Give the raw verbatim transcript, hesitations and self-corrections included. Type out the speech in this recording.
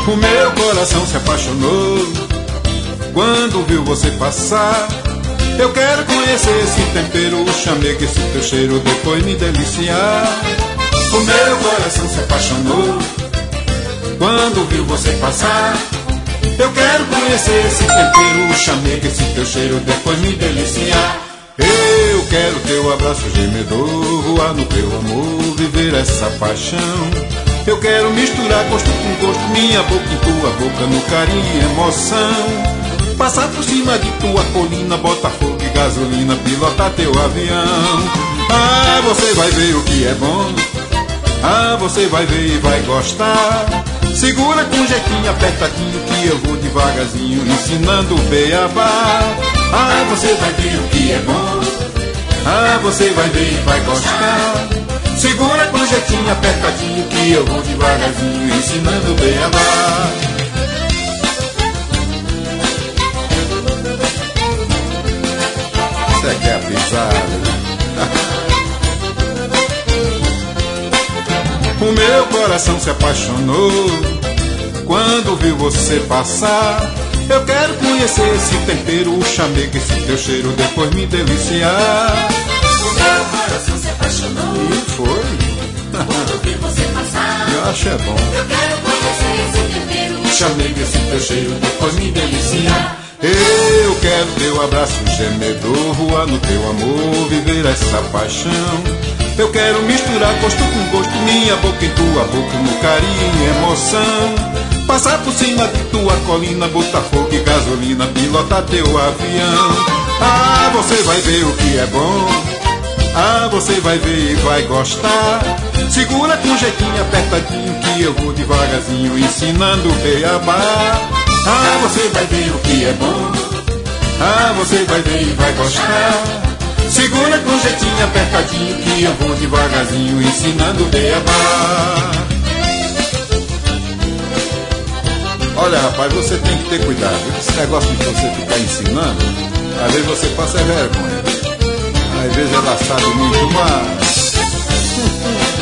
O meu coração se apaixonou quando viu você passar. Eu quero conhecer esse tempero, o chamego, esse teu cheiro, depois me deliciar. O meu coração se apaixonou quando viu você passar. Eu quero conhecer esse tempero, o chamego, esse teu cheiro, depois me deliciar. Eu quero teu abraço gemedor, voar no teu amor, viver essa paixão. Eu quero misturar gosto com gosto, minha boca em tua boca, no carinho e emoção. Passar por cima de tua colina, botar fogo e gasolina, pilotar teu avião. Ah, você vai ver o que é bom. Ah, você vai ver e vai gostar. Segura com jeitinho apertadinho que eu vou devagarzinho ensinando o beabá. Ah, você vai ver o que é bom. Ah, você vai ver e vai gostar. Segura com jeitinho apertadinho que eu vou devagarzinho ensinando o beabá. Você quer pisar? O meu coração se apaixonou quando viu você passar. Eu quero conhecer esse tempero, o chamego, esse teu cheiro, depois me deliciar. O meu coração se apaixonou E foi quando vi você passar. Eu acho é bom. Eu quero conhecer esse tempero, O chamego, esse teu cheiro, depois me deliciar. Eu quero teu abraço gemedor, voar no teu amor, viver essa paixão. Eu quero misturar gosto com gosto, minha boca em tua boca, no carinho e emoção. Passar por cima de tua colina, botar fogo e gasolina, pilotar teu avião. Ah, você vai ver o que é bom. Ah, você vai ver e vai gostar. Segura com jeitinho apertadinho que eu vou devagarzinho ensinando o beabá. Ah, você vai ver o que é bom. Ah, você vai ver e vai gostar. Segura com jeitinho apertadinho que eu vou devagarzinho ensinando o beabá. Olha, rapaz, você tem que ter cuidado. Esse negócio de você ficar ensinando, às vezes você passa vergonha. Às vezes ela sabe muito mais.